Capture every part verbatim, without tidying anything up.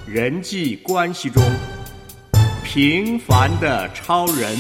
人际关系中平凡的超人。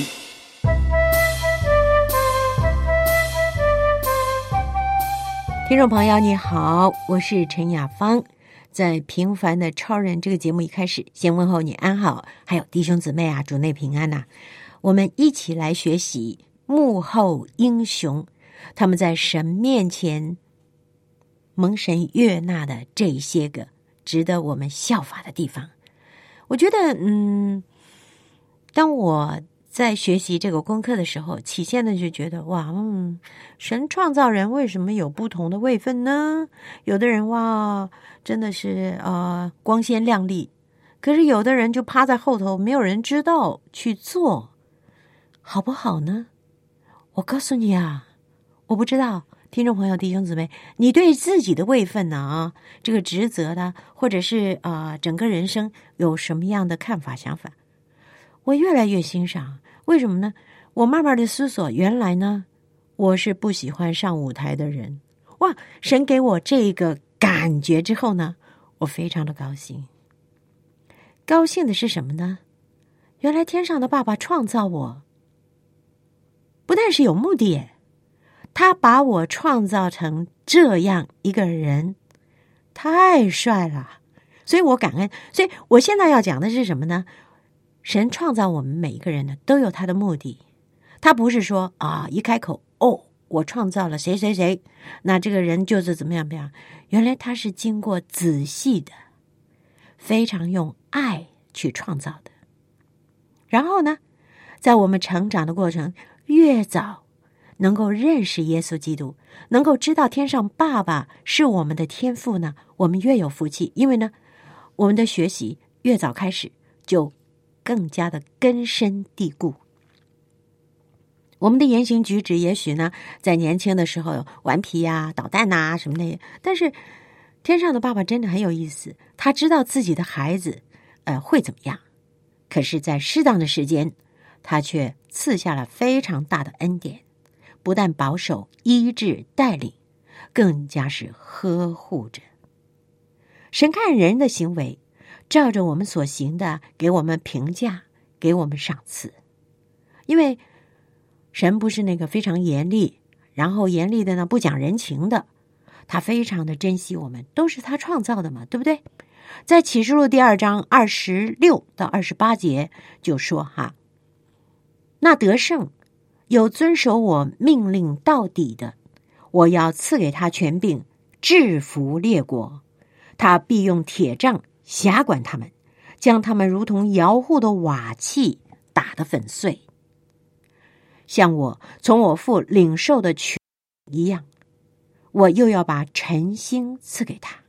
听众朋友你好，我是陈雅芳。在平凡的超人这个节目一开始，先问候你安好，还有弟兄姊妹啊，主内平安啊。我们一起来学习幕后英雄，他们在神面前蒙神悦纳的这些个值得我们效法的地方。我觉得嗯，当我在学习这个功课的时候，起先的就觉得哇，嗯，神创造人为什么有不同的位分呢？有的人哇，真的是呃光鲜亮丽，可是有的人就趴在后头，没有人知道去做，好不好呢？我告诉你啊，我不知道，听众朋友、弟兄姊妹，你对自己的位分呢啊，这个职责的，或者是呃整个人生有什么样的看法、想法？我越来越欣赏，为什么呢？我慢慢的思索，原来呢，我是不喜欢上舞台的人。哇，神给我这个感觉之后呢，我非常的高兴。高兴的是什么呢？原来天上的爸爸创造我，不但是有目的，他把我创造成这样一个人，太帅了。所以我感恩。所以我现在要讲的是什么呢？神创造我们每一个人呢，都有他的目的。他不是说啊，一开口哦，我创造了谁谁谁，那这个人就是怎么样怎么样。原来他是经过仔细的，非常用爱去创造的。然后呢，在我们成长的过程，越早能够认识耶稣基督，能够知道天上爸爸是我们的天父呢，我们越有福气。因为呢，我们的学习越早开始，就更加的根深蒂固。我们的言行举止也许呢，在年轻的时候顽皮呀、捣蛋呐、什么的，但是天上的爸爸真的很有意思，他知道自己的孩子呃会怎么样，可是在适当的时间，他却赐下了非常大的恩典，不但保守、医治、带领，更加是呵护着。神看人的行为，照着我们所行的给我们评价，给我们赏赐。因为神不是那个非常严厉，然后严厉的呢不讲人情的，他非常的珍惜我们，都是他创造的嘛，对不对？在启示录第二章二十六到二十八节就说哈，那得胜有遵守我命令到底的，我要赐给他权柄，制服列国，他必用铁杖辖管他们，将他们如同窑户的瓦器打得粉碎，像我从我父领受的权一样，我又要把晨星赐给他。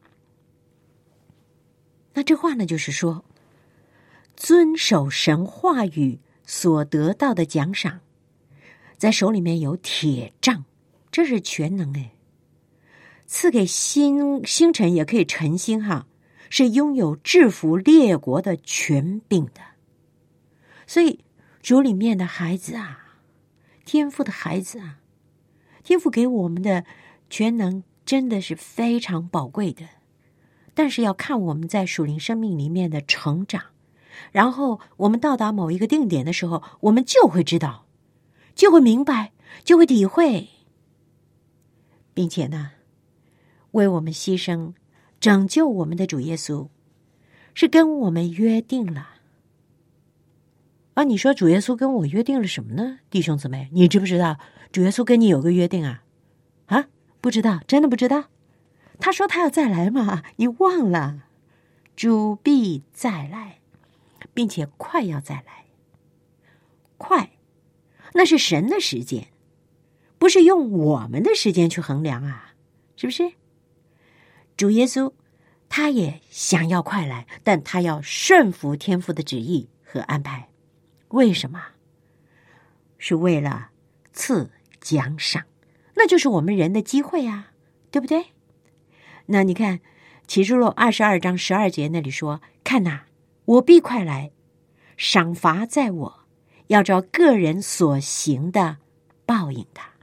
那这话呢，就是说遵守神话语所得到的奖赏，在手里面有铁杖，这是全能哎。赐给星星辰也可以晨星哈，是拥有制服列国的权柄的。所以主里面的孩子啊，天父的孩子啊，天父给我们的全能真的是非常宝贵的，但是要看我们在属灵生命里面的成长，然后我们到达某一个定点的时候，我们就会知道，就会明白，就会体会，并且呢，为我们牺牲拯救我们的主耶稣是跟我们约定了。啊，你说主耶稣跟我约定了什么呢？弟兄姊妹，你知不知道主耶稣跟你有个约定啊？啊，不知道，真的不知道。他说他要再来嘛，你忘了？主必再来，并且快要再来。快，那是神的时间，不是用我们的时间去衡量啊，是不是？主耶稣他也想要快来，但他要顺服天父的旨意和安排。为什么？是为了赐奖赏，那就是我们人的机会啊，对不对？那你看启示录二十二章十二节那里说，看哪，我必快来，赏罚在我，要照个人所行的报应他。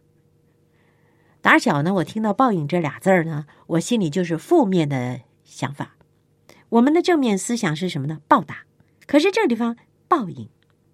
打小呢，我听到报应这俩字儿呢，我心里就是负面的想法。 我们的正面思想是什么呢？报答。可是这个地方报应，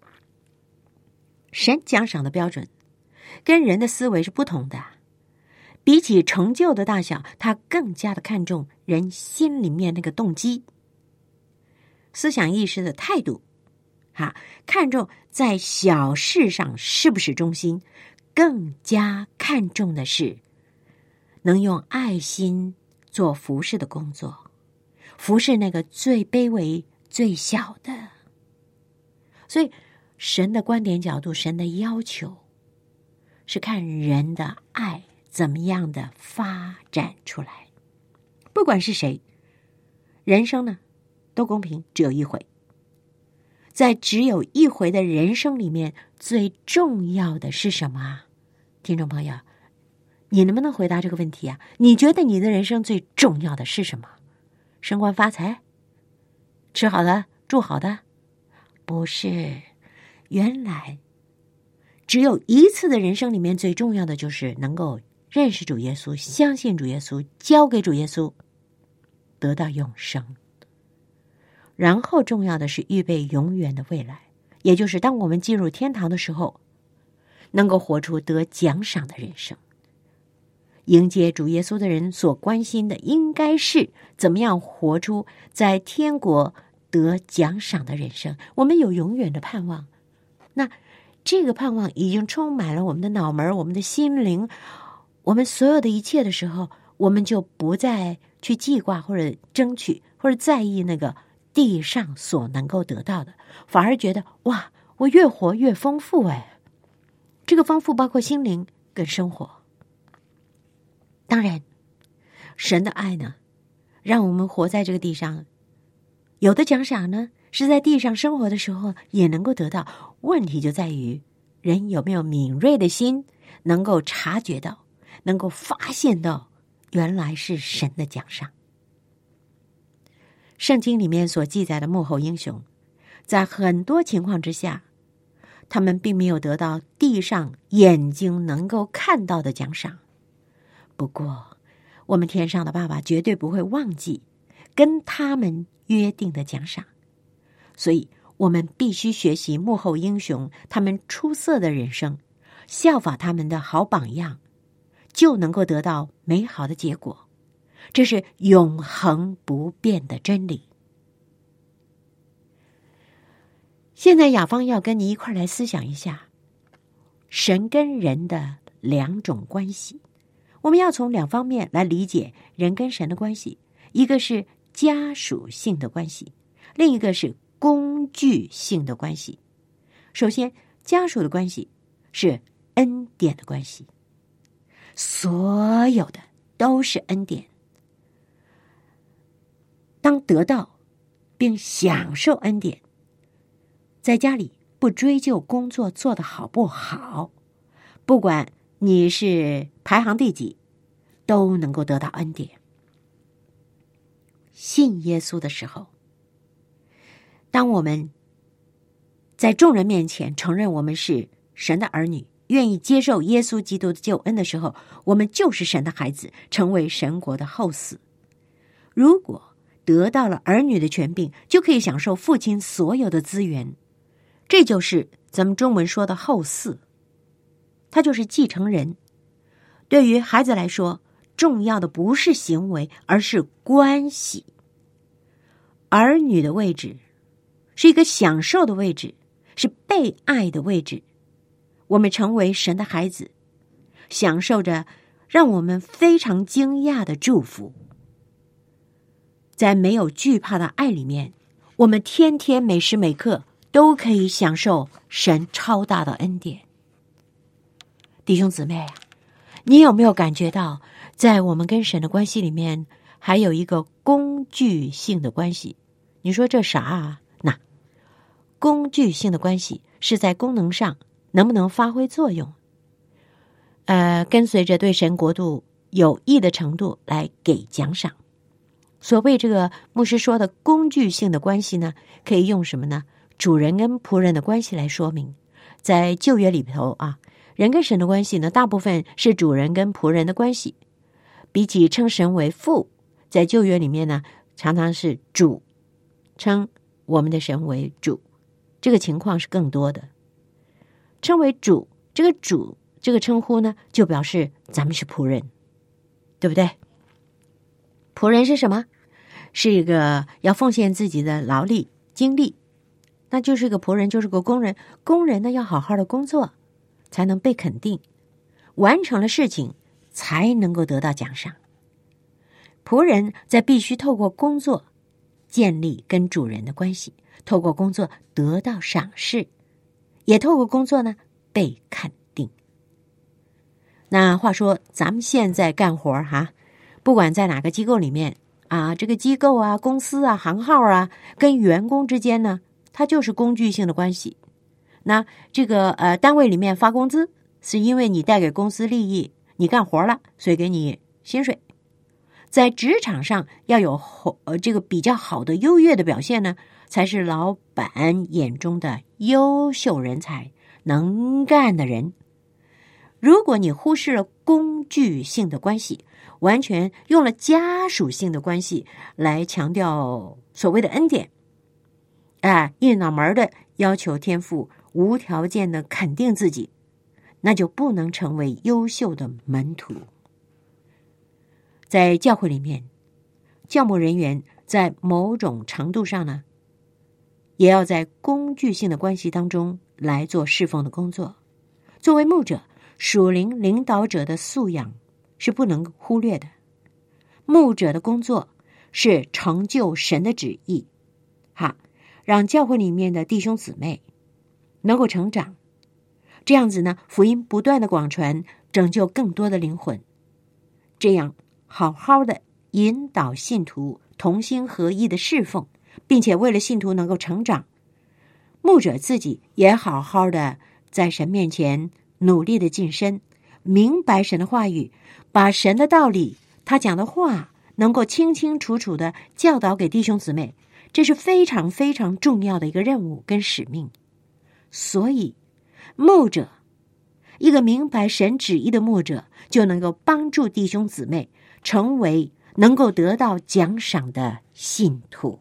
神奖赏的标准跟人的思维是不同的。比起成就的大小，他更加的看重人心里面那个动机、思想意识的态度，哈，看重在小事上是不是忠心，更加看重的是能用爱心做服侍的工作，服侍那个最卑微、最小的。所以神的观点角度，神的要求是看人的爱怎么样的发展出来。不管是谁，人生呢都公平，只有一回。在只有一回的人生里面，最重要的是什么啊？听众朋友，你能不能回答这个问题啊？你觉得你的人生最重要的是什么？升官发财？吃好的，住好的？不是，原来只有一次的人生里面，最重要的就是能够认识主耶稣，相信主耶稣，交给主耶稣，得到永生。然后重要的是预备永远的未来，也就是当我们进入天堂的时候，能够活出得奖赏的人生。迎接主耶稣的人所关心的应该是怎么样活出在天国得奖赏的人生。我们有永远的盼望，那这个盼望已经充满了我们的脑门，我们的心灵，我们所有的一切的时候，我们就不再去记挂或者争取或者在意那个地上所能够得到的，反而觉得哇，我越活越丰富。哎，这个丰富包括心灵跟生活。当然神的爱呢，让我们活在这个地上，有的奖赏呢是在地上生活的时候也能够得到。问题就在于人有没有敏锐的心，能够察觉到，能够发现到原来是神的奖赏。圣经里面所记载的幕后英雄，在很多情况之下，他们并没有得到地上眼睛能够看到的奖赏。不过我们天上的爸爸绝对不会忘记跟他们约定的奖赏，所以我们必须学习幕后英雄他们出色的人生，效法他们的好榜样，就能够得到美好的结果。这是永恒不变的真理。现在雅芳要跟你一块来思想一下神跟人的两种关系。我们要从两方面来理解人跟神的关系，一个是家属性的关系，另一个是工具性的关系。首先，家属的关系是恩典的关系，所有的都是恩典。当得到并享受恩典，在家里不追究工作做得好不好，不管你是排行第几，都能够得到恩典。信耶稣的时候，当我们在众人面前承认我们是神的儿女，愿意接受耶稣基督的救恩的时候，我们就是神的孩子，成为神国的后嗣。如果得到了儿女的权柄，就可以享受父亲所有的资源，这就是咱们中文说的后嗣，他就是继承人。对于孩子来说，重要的不是行为，而是关系。儿女的位置是一个享受的位置，是被爱的位置。我们成为神的孩子，享受着让我们非常惊讶的祝福。在没有惧怕的爱里面，我们天天每时每刻都可以享受神超大的恩典。弟兄姊妹啊，你有没有感觉到在我们跟神的关系里面还有一个工具性的关系？你说这啥啊？那工具性的关系是在功能上能不能发挥作用，呃，跟随着对神国度有益的程度来给奖赏。所谓这个牧师说的工具性的关系呢，可以用什么呢？主人跟仆人的关系来说明。在旧约里头啊，人跟神的关系呢，大部分是主人跟仆人的关系。比起称神为父，在旧约里面呢，常常是主称我们的神为主，这个情况是更多的。称为主，这个主这个称呼呢，就表示咱们是仆人，对不对？仆人是什么？是一个要奉献自己的劳力精力，那就是个仆人，就是个工人。工人呢要好好的工作，才能被肯定，完成了事情才能够得到奖赏。仆人在必须透过工作建立跟主人的关系，透过工作得到赏识，也透过工作呢被肯定。那话说咱们现在干活哈，不管在哪个机构里面啊，这个机构啊、公司啊、行号啊，跟员工之间呢，它就是工具性的关系。那这个呃单位里面发工资，是因为你带给公司利益，你干活了，所以给你薪水。在职场上要有呃这个比较好的优越的表现呢，才是老板眼中的优秀人才，能干的人。如果你忽视了工具性的关系，完全用了家属性的关系来强调所谓的恩典，哎，一脑门的要求天父无条件的肯定自己，那就不能成为优秀的门徒。在教会里面，教牧人员在某种程度上呢，也要在工具性的关系当中来做侍奉的工作。作为牧者，属灵领导者的素养是不能忽略的。牧者的工作是成就神的旨意，哈，让教会里面的弟兄姊妹能够成长，这样子呢，福音不断的广传，拯救更多的灵魂，这样好好的引导信徒同心合一的侍奉，并且为了信徒能够成长，牧者自己也好好的在神面前努力的晋升，明白神的话语，把神的道理，他讲的话能够清清楚楚的教导给弟兄姊妹，这是非常非常重要的一个任务跟使命。所以牧者，一个明白神旨意的牧者，就能够帮助弟兄姊妹成为能够得到奖赏的信徒。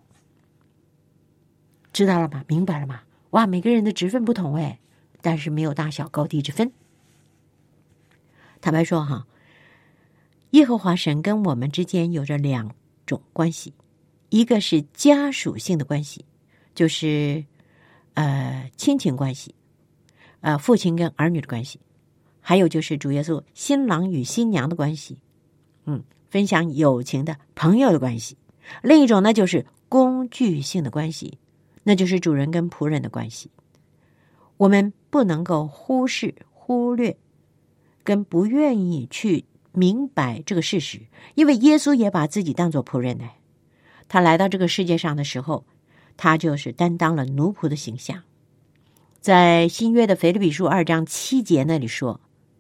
知道了吗？明白了吗？哇，每个人的职分不同哎，但是没有大小高低之分。坦白说哈，耶和华神跟我们之间有着两种关系，一个是家属性的关系，就是呃亲情关系，呃父亲跟儿女的关系，还有就是主耶稣新郎与新娘的关系，嗯，分享友情的朋友的关系。另一种呢就是工具性的关系，那就是主人跟仆人的关系。我们不能够忽视、忽略，跟不愿意去明白这个事实，因为耶稣也把自己当作仆人呢。他来到这个世界上的时候，他就是担当了奴仆的形象。在新约的腓立比书二章七节那里说，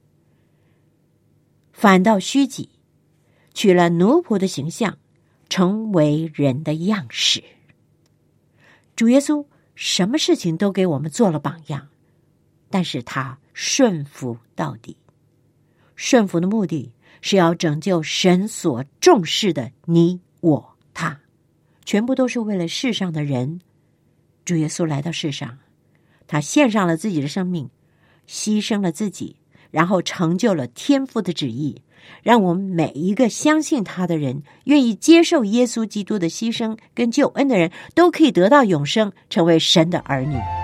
反倒虚己，取了奴仆的形象，成为人的样式。主耶稣什么事情都给我们做了榜样，但是他顺服到底。顺服的目的是要拯救神所重视的你我他，全部都是为了世上的人。主耶稣来到世上，他献上了自己的生命，牺牲了自己，然后成就了天父的旨意，让我们每一个相信他的人，愿意接受耶稣基督的牺牲跟救恩的人，都可以得到永生，成为神的儿女。